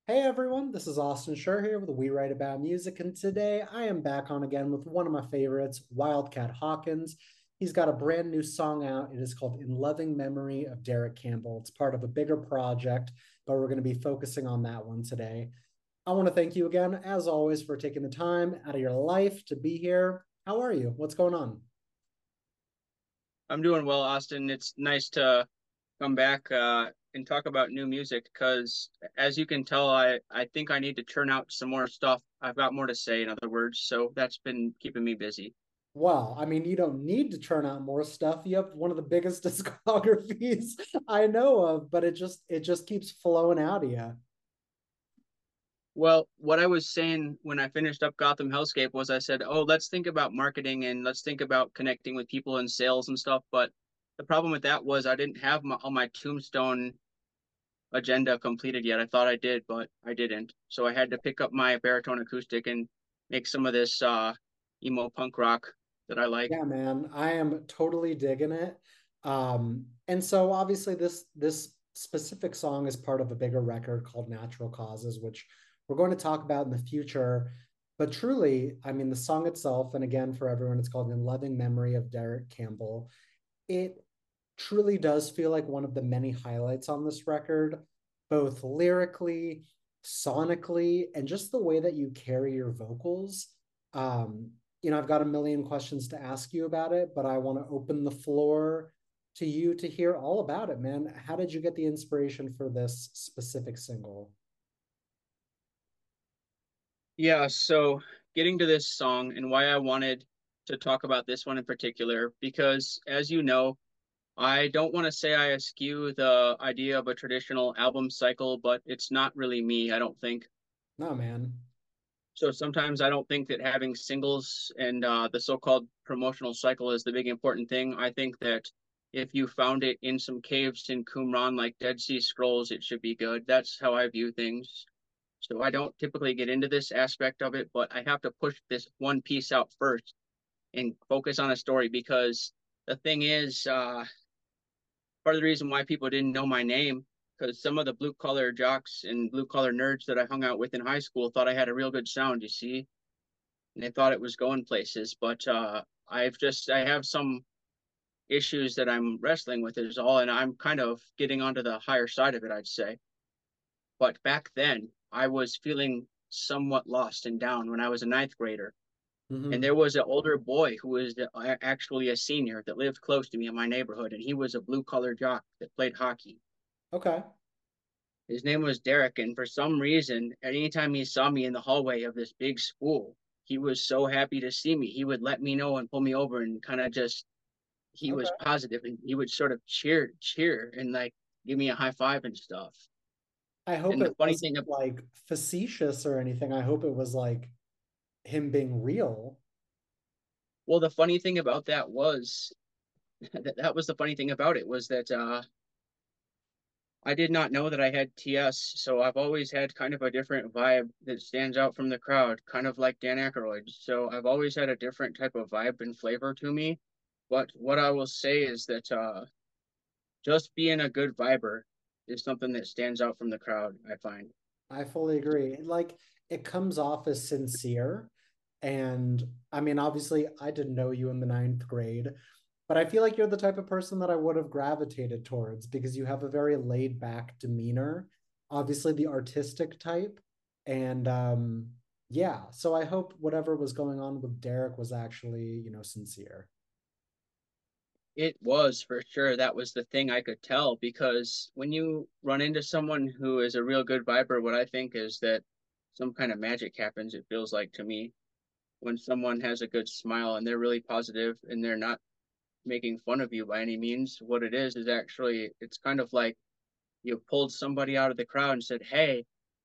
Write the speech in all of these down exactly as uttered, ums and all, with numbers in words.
Hey everyone, this is Austin Schur here with We Write About Music, and today I am back on again with one of my favorites, Wildcat Hawkins. He's got a brand new song out. It is called In Loving Memory of Derek Campbell. It's part of a bigger project, but we're going to be focusing on that one today. I want to thank you again, as always, for taking the time out of your life to be here. How are you? What's going on? I'm doing well, Austin. It's nice to come back uh, and talk about new music because, as you can tell, I, I think I need to churn out some more stuff. I've got more to say, in other words. So that's been keeping me busy. Well, I mean, you don't need to churn out more stuff. You have one of the biggest discographies I know of, but it just it just keeps flowing out of you. Well, what I was saying when I finished up Gotham Hellscape was I said, oh, let's think about marketing and let's think about connecting with people in sales and stuff. But the problem with that was I didn't have my, all my Tombstone agenda completed yet. I thought I did, but I didn't. So I had to pick up my baritone acoustic and make some of this uh, emo punk rock that I like. Yeah, man, I am totally digging it. Um, and so obviously this this specific song is part of a bigger record called Natural Causes, which we're going to talk about in the future. But truly, I mean, the song itself, and again for everyone, it's called In Loving Memory of Derek Campbell. It truly does feel like one of the many highlights on this record, both lyrically, sonically, and just the way that you carry your vocals. Um, you know, I've got a million questions to ask you about it, but I want to open the floor to you to hear all about it, man. How did you get the inspiration for this specific single? Yeah, so getting to this song and why I wanted to talk about this one in particular, because as you know, I don't want to say I eschew the idea of a traditional album cycle, but it's not really me, I don't think. No, man. So sometimes I don't think that having singles and uh, the so-called promotional cycle is the big important thing. I think that if you found it in some caves in Qumran like Dead Sea Scrolls, it should be good. That's how I view things. So I don't typically get into this aspect of it, but I have to push this one piece out first and focus on a story because the thing is, uh, part of the reason why people didn't know my name because some of the blue collar jocks and blue collar nerds that I hung out with in high school thought I had a real good sound, you see, and they thought it was going places. But uh, I've just I have some issues that I'm wrestling with is all, and I'm kind of getting onto the higher side of it, I'd say. But back then, I was feeling somewhat lost and down when I was a ninth grader. And Mm-hmm. there was an older boy who was actually a senior that lived close to me in my neighborhood, and he was a blue collar jock that played hockey. Okay. His name was Derek, and for some reason, anytime he saw me in the hallway of this big school, he was so happy to see me. He would let me know and pull me over and kind of just he was Okay. positive and he would sort of cheer, cheer and like give me a high five and stuff. I hope And the it funny wasn't thing, like facetious or anything. I hope it was like him being real. well, the funny thing about that was that that was the funny thing about it was that uh, I did not know that I had T S, so I've always had kind of a different vibe that stands out from the crowd, kind of like Dan Aykroyd. So I've always had a different type of vibe and flavor to me. But what I will say is that uh, just being a good viber is something that stands out from the crowd, I find. I fully agree. Like it comes off as sincere. And I mean, obviously, I didn't know you in the ninth grade, but I feel like you're the type of person that I would have gravitated towards because you have a very laid back demeanor, obviously, the artistic type. And um, yeah, so I hope whatever was going on with Derek was actually, you know, sincere. It was for sure. That was the thing I could tell because when you run into someone who is a real good viber, what I think is that some kind of magic happens, it feels like to me, when someone has a good smile and they're really positive and they're not making fun of you by any means. What it is is actually, it's kind of like you pulled somebody out of the crowd and said, hey,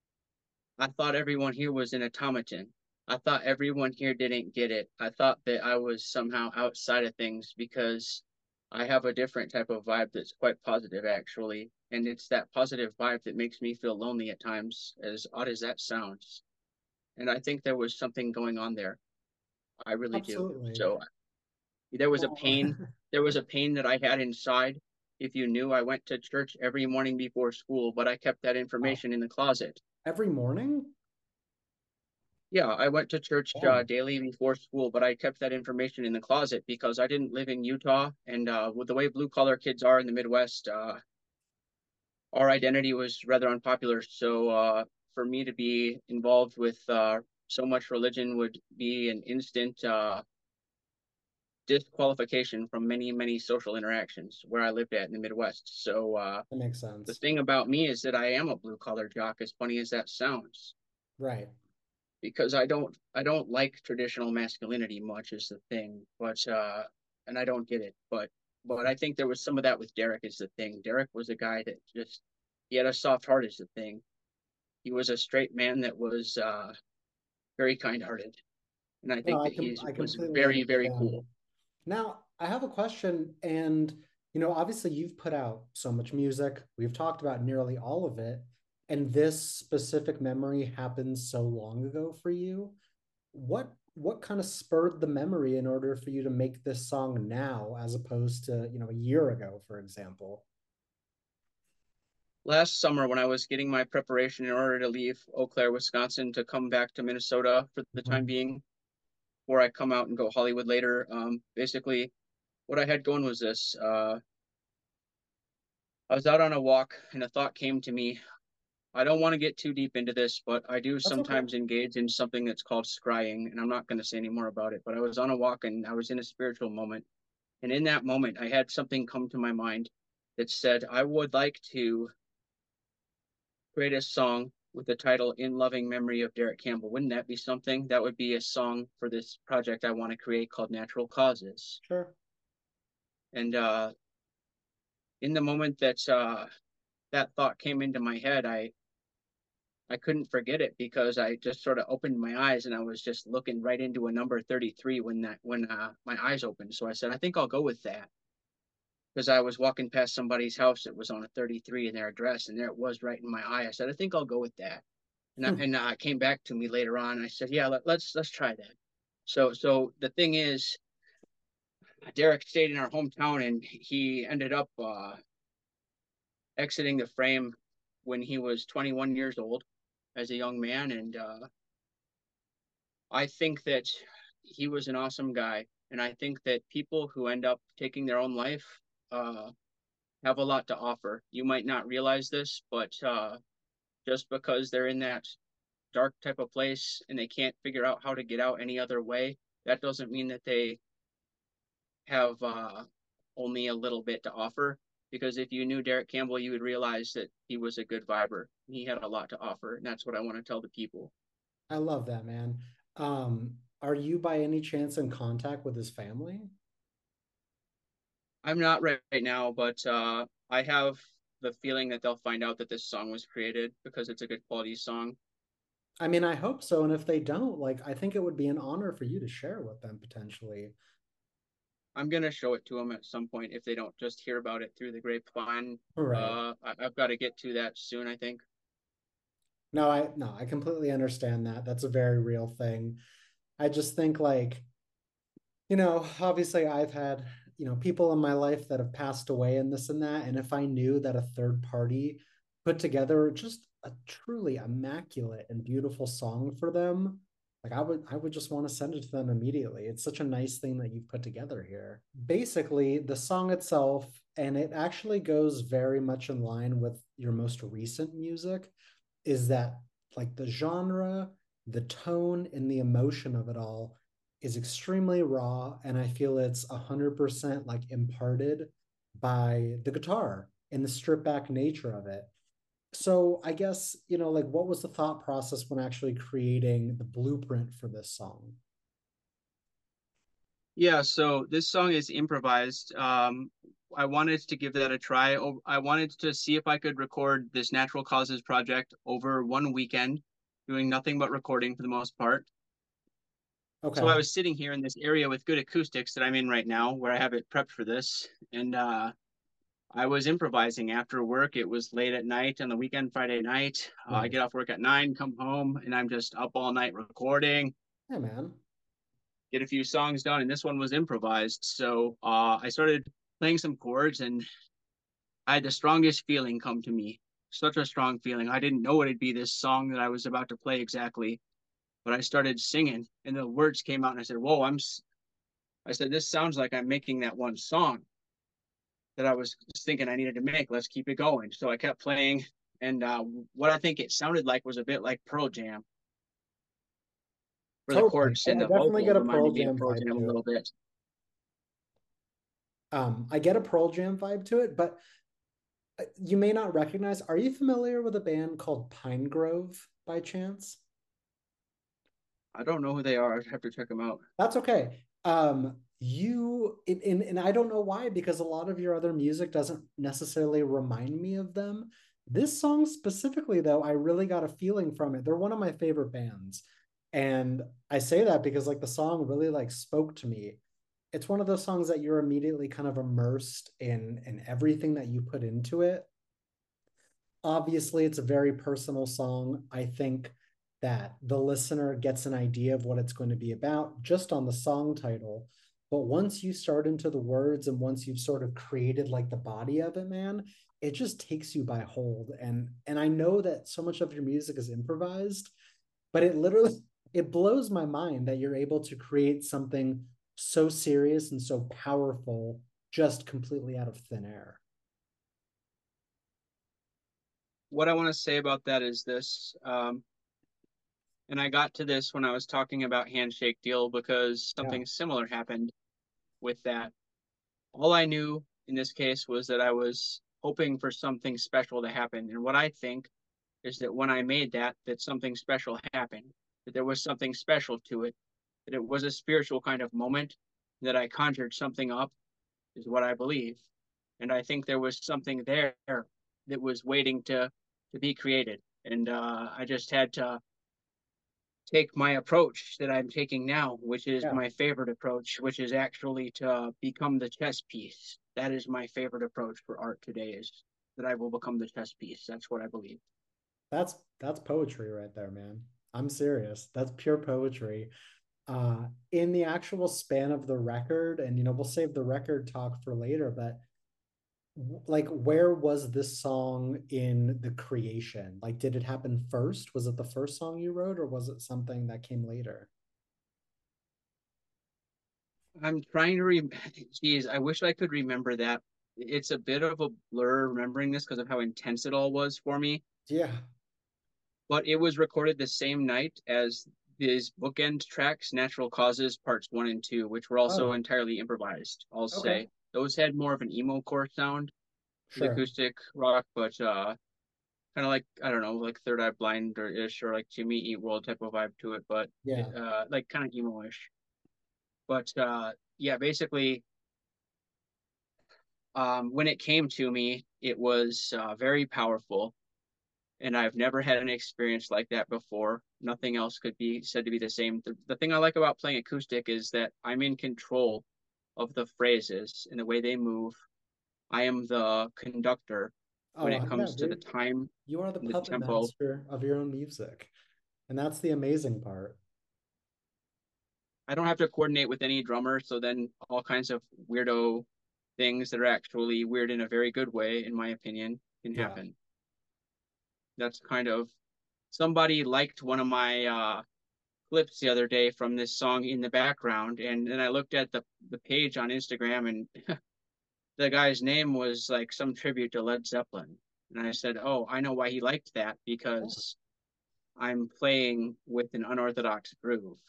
I thought everyone here was an automaton. I thought everyone here didn't get it. I thought that I was somehow outside of things because I have a different type of vibe that's quite positive, actually. And it's that positive vibe that makes me feel lonely at times, as odd as that sounds. And I think there was something going on there. I really do. Absolutely. So there was a Well, pain. There was a pain that I had inside. If you knew, I went to church every morning before school, but I kept that wow. information in the closet. Every morning? Yeah, I went to church uh, Damn. daily before school, but I kept that information in the closet because I didn't live in Utah, and uh, with the way blue collar kids are in the Midwest, uh, our identity was rather unpopular. So uh, for me to be involved with uh, so much religion would be an instant uh, disqualification from many, many social interactions where I lived at in the Midwest. So uh, That makes the sense. thing about me is that I am a blue collar jock, as funny as that sounds, Right. because I don't I don't like traditional masculinity much is the thing, but uh, and I don't get it, but but I think there was some of that with Derek is the thing. Derek was a guy that just he had a soft heart is the thing. He was a straight man that was uh, very kind hearted, and I No, think I that can he I was completely very very understand. cool. Now, I have a question, and you know, obviously you've put out so much music. We've talked about nearly all of it, and this specific memory happened so long ago for you. What what kind of spurred the memory in order for you to make this song now as opposed to, you know, a year ago, for example? Last summer, when I was getting my preparation in order to leave Eau Claire, Wisconsin, to come back to Minnesota for the time Mhm. being, before I come out and go Hollywood later, um, basically what I had going was this. Uh, I was out on a walk and a thought came to me. I don't want to get too deep into this, but I do That's okay. sometimes engage in something that's called scrying, and I'm not going to say any more about it. But I was on a walk and I was in a spiritual moment. And in that moment, I had something come to my mind that said, I would like to create a song with the title In Loving Memory of Derek Campbell. Wouldn't that be something? That would be a song for this project I want to create called Natural Causes. Sure. And uh, in the moment that uh, that thought came into my head, I I couldn't forget it because I just sort of opened my eyes and I was just looking right into a number thirty-three when that when uh, my eyes opened. So I said, I think I'll go with that because I was walking past somebody's house that was on a thirty-three in their address, and there it was right in my eye. I said, I think I'll go with that. And I, and uh, it came back to me later on. I said, yeah, let, let's let's try that. So so the thing is, Derek stayed in our hometown, and he ended up uh, exiting the frame when he was twenty-one years old as a young man, and uh, I think that he was an awesome guy, and I think that people who end up taking their own life uh, have a lot to offer. You might not realize this, but uh, just because they're in that dark type of place and they can't figure out how to get out any other way, that doesn't mean that they have uh, only a little bit to offer. Because if you knew Derek Campbell, you would realize that he was a good viber. He had a lot to offer, and that's what I want to tell the people. I love that, man. Um, are you by any chance in contact with his family? I'm not right, right now, but uh, I have the feeling that they'll find out that this song was created because it's a good quality song. I mean, I hope so. And if they don't, like, I think it would be an honor for you to share with them potentially. I'm gonna show it to them at some point if they don't just hear about it through the grapevine. Right. Uh, I, I've got to get to that soon, I think. No, I no, I completely understand that. That's a very real thing. I just think like, you know, obviously I've had, you know, people in my life that have passed away and this and that. And if I knew that a third party put together just a truly immaculate and beautiful song for them, like I would I would just want to send it to them immediately. It's such a nice thing that you've put together here. Basically, the song itself, and it actually goes very much in line with your most recent music, is that like the genre, the tone, and the emotion of it all is extremely raw. And I feel it's a hundred percent like imparted by the guitar and the stripped back nature of it. So I guess, you know, like what was the thought process when actually creating the blueprint for this song? Yeah, so this song is improvised. Um, I wanted to give that a try. I wanted to see if I could record this Natural Causes project over one weekend, doing nothing but recording for the most part. So Okay. I was sitting here in this area with good acoustics that I'm in right now, where I have it prepped for this, and uh, I was improvising after work. It was late at night on the weekend, Friday night. Uh, I get Nice. off work at nine, come home, and I'm just up all night recording, Yeah, man. get a few songs done, and this one was improvised. So uh, I started playing some chords, and I had the strongest feeling come to me. such a strong feeling. I didn't know it'd be this song that I was about to play exactly, but I started singing and the words came out and I said, "Whoa, I'm I said this sounds like I'm making that one song that I was just thinking I needed to make. Let's keep it going." So I kept playing and uh, what I think it sounded like was a bit like Pearl Jam, where the Totally. chords I, and I the definitely vocals get a Pearl reminded me of Jam Pearl vibe Jam a to it. little bit. Um, I get a Pearl Jam vibe to it, but uh, you may not recognize. Are you familiar with a band called Pine Grove by chance? I don't know who they are. I'd have to check them out. That's okay. Um, you and, and I don't know why, because a lot of your other music doesn't necessarily remind me of them. This song specifically, though, I really got a feeling from it. They're one of my favorite bands. And I say that because like the song really like spoke to me. It's one of those songs that you're immediately kind of immersed in in everything that you put into it. Obviously, it's a very personal song. I think that the listener gets an idea of what it's going to be about just on the song title. But once you start into the words and once you've sort of created like the body of it, man, it just takes you by hold. And and I know that so much of your music is improvised, but it literally it blows my mind that you're able to create something so serious and so powerful just completely out of thin air. What I want to say about that is this, um, and I got to this when I was talking about Handshake Deal because Yeah. something similar happened with that. All I knew in this case was that I was hoping for something special to happen. And what I think is that when I made that, that something special happened, that there was something special to it, that it was a spiritual kind of moment, that I conjured something up, is what I believe. And I think there was something there that was waiting to to be created. And uh, I just had to take my approach that I'm taking now, which is Yeah. my favorite approach, which is actually to become the chess piece. That is my favorite approach for art today, is that I will become the chess piece. That's what I believe. That's that's poetry right there, man. I'm serious. That's pure poetry. Uh, in the actual span of the record, and you know, we'll save the record talk for later, but like where was this song in the creation? Like, did it happen first? Was it the first song you wrote, or was it something that came later? I'm trying to re geez, I wish I could remember that. It's a bit of a blur remembering this because of how intense it all was for me. Yeah. But it was recorded the same night as these bookend tracks, Natural Causes Parts One and Two, which were also Oh, entirely improvised, I'll okay. say. Those had more of an emo core sound, the Sure. acoustic rock, but uh kind of like I don't know, like Third Eye Blind or ish, or like Jimmy Eat World type of vibe to it, but Yeah. it, uh like kind of emo-ish. But uh yeah, basically um when it came to me, it was uh, very powerful, and I've never had an experience like that before. Nothing else could be said to be the same. The, the thing I like about playing acoustic is that I'm in control of the phrases and the way they move. I am the conductor when Oh, it yeah, comes to the dude. time You are the and the puppet tempo. master of your own music. And that's the amazing part. I don't have to coordinate with any drummer, so then all kinds of weirdo things that are actually weird in a very good way, in my opinion, can Yeah. happen. That's kind of somebody liked one of my uh, clips the other day from this song in the background, and then I looked at the the page on Instagram, and the guy's name was like some tribute to Led Zeppelin, and I said, "Oh, I know why he liked that because I'm playing with an unorthodox groove."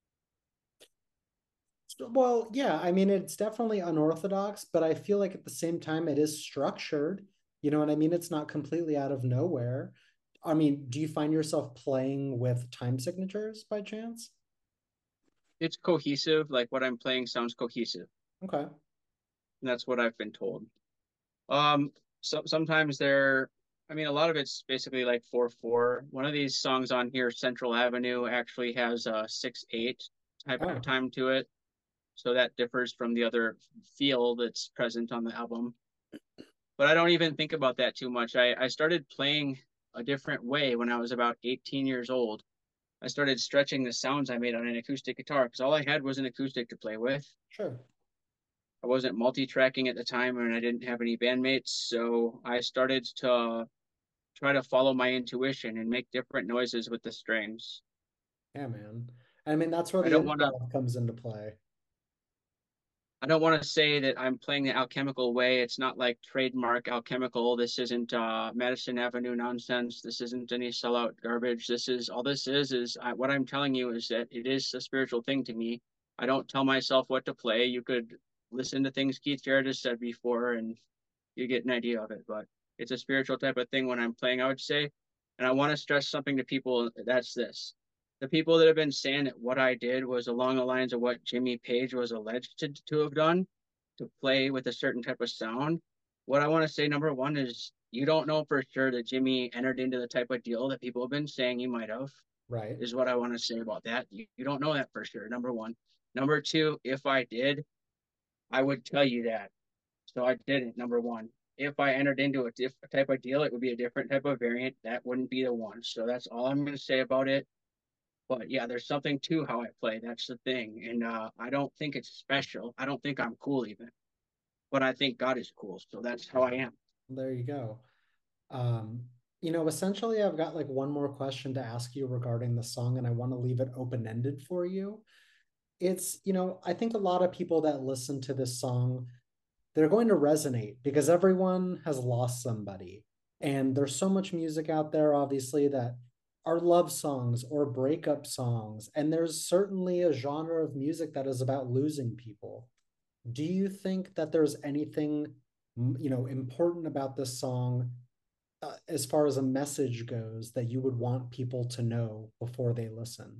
Well, yeah, I mean, it's definitely unorthodox, but I feel like at the same time it is structured. You know what I mean? It's not completely out of nowhere. I mean, do you find yourself playing with time signatures by chance? It's cohesive, like what I'm playing sounds cohesive, Okay. and that's what I've been told. Um, so sometimes they're, I mean, a lot of it's basically like four four. One of these songs on here, Central Avenue, actually has a six eight type of Oh, time to it. So that differs from the other feel that's present on the album. But I don't even think about that too much. I, I started playing a different way when I was about eighteen years old. I started stretching the sounds I made on an acoustic guitar because all I had was an acoustic to play with. sure. I wasn't multi-tracking at the time and I didn't have any bandmates, so I started to try to follow my intuition and make different noises with the strings. Yeah, man. I mean, that's where I the don't want to improv comes into play. I don't want to say that I'm playing the alchemical way. It's not like trademark alchemical. This isn't uh, Madison Avenue nonsense. This isn't any sellout garbage. This is all this is is I, what I'm telling you is that it is a spiritual thing to me. I don't tell myself what to play. You could listen to things Keith Jarrett has said before, and you get an idea of it. But it's a spiritual type of thing when I'm playing, I would say. And I want to stress something to people. That's this: the people that have been saying that what I did was along the lines of what Jimmy Page was alleged to, to have done, to play with a certain type of sound. What I want to say, number one, is you don't know for sure that Jimmy entered into the type of deal that people have been saying he might have, Right. is what I want to say about that. You, you don't know that for sure, number one. Number two, if I did, I would tell you that. So I didn't, number one. If I entered into a different type of deal, it would be a different type of variant. That wouldn't be the one. So that's all I'm going to say about it. But yeah, there's something to how I play. That's the thing. And uh, I don't think it's special. I don't think I'm cool even. But I think God is cool. So that's how I am. There you go. Um, you know, essentially, I've got like one more question to ask you regarding the song, and I want to leave it open-ended for you. It's, you know, I think a lot of people that listen to this song, they're going to resonate because everyone has lost somebody. And there's so much music out there, obviously, that are love songs or breakup songs. And there's certainly a genre of music that is about losing people. Do you think that there's anything, you know, important about this song uh, as far as a message goes that you would want people to know before they listen?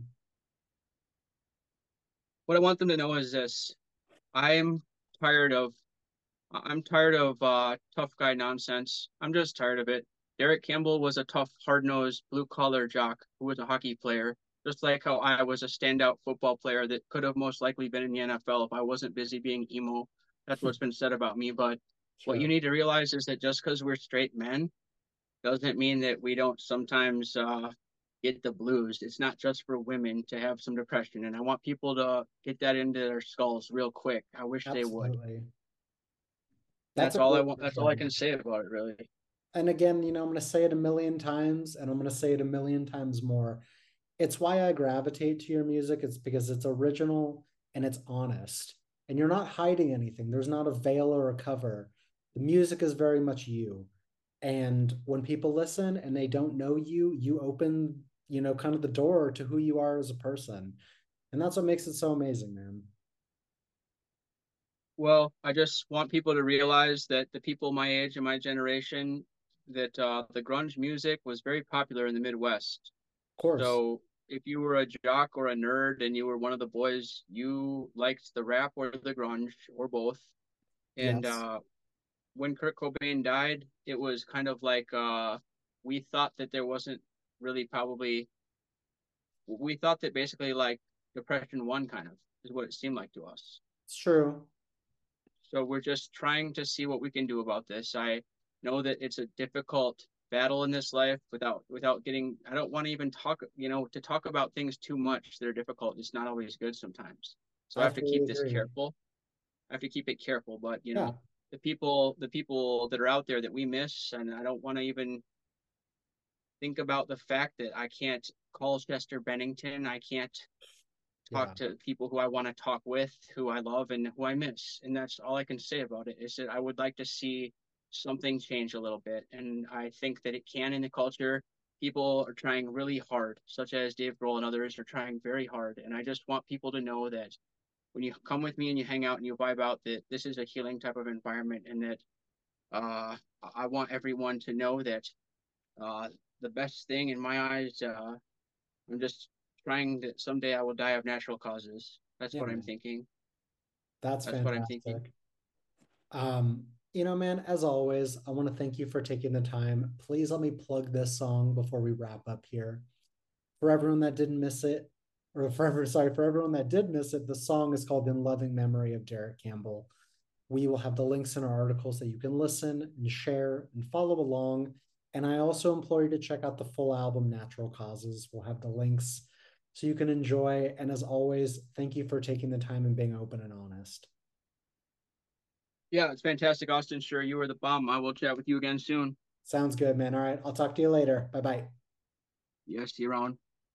What I want them to know is this. I'm tired of I'm tired of uh, tough guy nonsense. I'm just tired of it. Derek Campbell was a tough, hard-nosed, blue-collar jock who was a hockey player, just like how I was a standout football player that could have most likely been in the N F L if I wasn't busy being emo. That's what's been said about me. But what you Sure. need to realize is that just because we're straight men doesn't mean that we don't sometimes uh, get the blues. It's not just for women to have some depression. And I want people to get that into their skulls real quick. I wish they would. Absolutely. That's That's a all I great want. That's all I can refrain. say about it, really. And again, you know, I'm going to say it a million times and I'm going to say it a million times more. It's why I gravitate to your music. It's because it's original and it's honest. And you're not hiding anything. There's not a veil or a cover. The music is very much you. And when people listen and they don't know you, you open, you know, kind of the door to who you are as a person. And that's what makes it so amazing, man. Well, I just want people to realize that the people my age and my generation, that uh, the grunge music was very popular in the Midwest. Of course. So if you were a jock or a nerd and you were one of the boys, you liked the rap or the grunge or both. And Yes. uh, when Kurt Cobain died, it was kind of like uh, we thought that there wasn't really probably, we thought that basically like Depression One kind of is what it seemed like to us. It's true. So we're just trying to see what we can do about this. I know that it's a difficult battle in this life without without getting I don't want to even talk, you know, to talk about things too much that are difficult. It's not always good sometimes. So I I have to fully keep this agree. careful. I have to keep it careful, but you Yeah. know, the people the people that are out there that we miss, and I don't want to even think about the fact that I can't call Chester Bennington. I can't Yeah. talk to people who I want to talk with, who I love, and who I miss. And that's all I can say about it is that I would like to see something change a little bit. And I think that it can in the culture. People are trying really hard, such as Dave Grohl and others are trying very hard. And I just want people to know that when you come with me and you hang out and you vibe out, that this is a healing type of environment, and that uh, I want everyone to know that uh, the best thing in my eyes, uh, I'm just trying that someday I will die of natural causes. That's Yeah, what I'm man. thinking. That's That's what I'm thinking. fantastic. Um, you know, man, as always, I want to thank you for taking the time. Please let me plug this song before we wrap up here. For everyone that didn't miss it, or for everyone, sorry, for everyone that did miss it, the song is called In Loving Memory of Derek Campbell. We will have the links in our articles that you can listen and share and follow along. And I also implore you to check out the full album, Natural Causes. We'll have the links so you can enjoy. And as always, thank you for taking the time and being open and honest. Yeah, it's fantastic, Austin. Sure, you were the bomb. I will chat with you again soon. Sounds good, man. All right. I'll talk to you later. Bye bye. Yes, see you around.